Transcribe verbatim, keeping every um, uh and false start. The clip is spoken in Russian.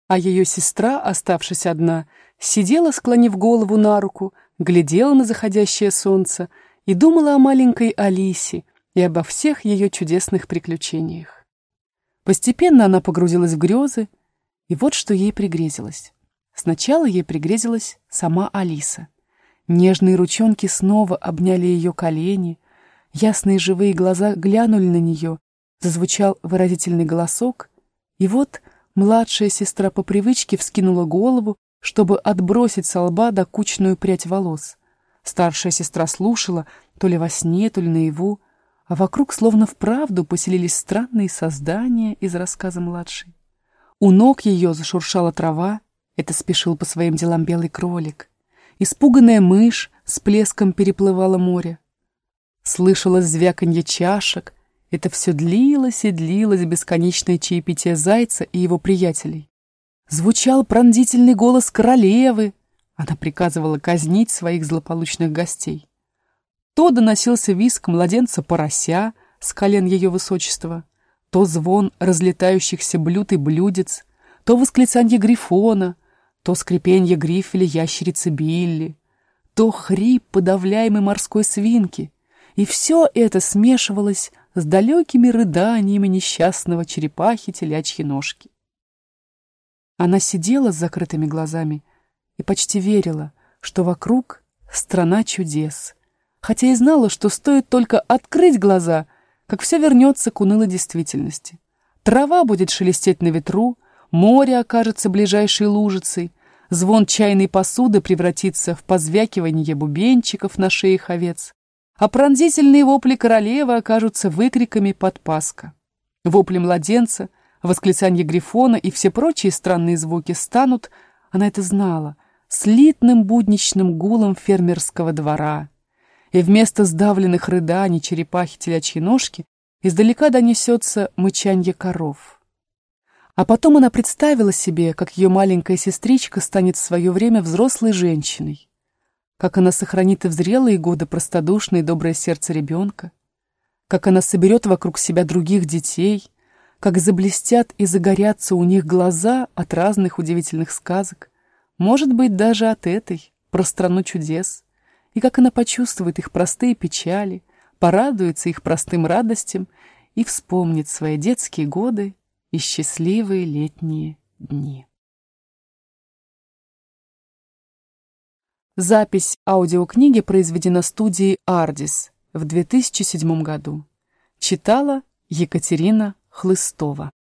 А ее сестра, оставшись одна, сидела, склонив голову на руку, глядела на заходящее солнце и думала о маленькой Алисе и обо всех ее чудесных приключениях. Постепенно она погрузилась в грезы, и вот что ей пригрезилось. Сначала ей пригрезилась сама Алиса. Нежные ручонки снова обняли ее колени, ясные живые глаза глянули на нее, зазвучал выразительный голосок, и вот младшая сестра по привычке вскинула голову, чтобы отбросить со лба докучную прядь волос. Старшая сестра слушала, то ли во сне, то ли наяву, а вокруг словно вправду поселились странные создания из рассказа младшей. У ног ее зашуршала трава, это спешил по своим делам белый кролик. Испуганная мышь с плеском переплывала море. Слышалось звяканье чашек, это все длилось и длилось бесконечное чаепитие зайца и его приятелей. Звучал пронзительный голос королевы, она приказывала казнить своих злополучных гостей. То доносился визг младенца-порося с колен ее высочества, то звон разлетающихся блюд и блюдец, то восклицанье грифона, то скрипенье грифеля ящерицы Билли, то хрип подавляемой морской свинки, и все это смешивалось с далекими рыданиями несчастного черепахи телячьи ножки. Она сидела с закрытыми глазами и почти верила, что вокруг страна чудес, хотя и знала, что стоит только открыть глаза, как все вернется к унылой действительности. Трава будет шелестеть на ветру, море окажется ближайшей лужицей, звон чайной посуды превратится в позвякивание бубенчиков на шеях овец, а пронзительные вопли королевы окажутся выкриками подпаска. Вопли младенца, восклицанье грифона и все прочие странные звуки станут, она это знала, слитным будничным гулом фермерского двора, и вместо сдавленных рыданий черепахи телячьи ножки издалека донесется мычанье коров. А потом она представила себе, как ее маленькая сестричка станет в свое время взрослой женщиной, как она сохранит и в зрелые годы простодушное и доброе сердце ребенка, как она соберет вокруг себя других детей, как заблестят и загорятся у них глаза от разных удивительных сказок, может быть, даже от этой, про страну чудес, и как она почувствует их простые печали, порадуется их простым радостям и вспомнит свои детские годы и счастливые летние дни. Запись аудиокниги произведена студией «Ардис» в две тысячи седьмом году. Читала Екатерина Хлыстова.